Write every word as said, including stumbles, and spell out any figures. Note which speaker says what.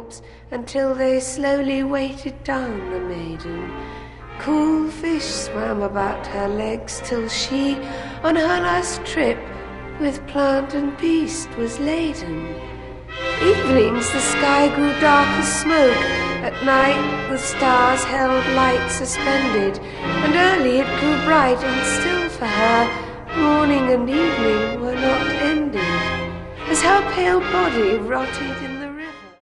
Speaker 1: corpse, until they slowly weighted down the maiden. Cool fish swam about her legs, till she, on her last trip, with plant and beast was laden. Evenings the sky grew dark as smoke, at night the stars held light suspended, and early it grew bright and still for her, morning and evening were not ended, as her pale body rotted in the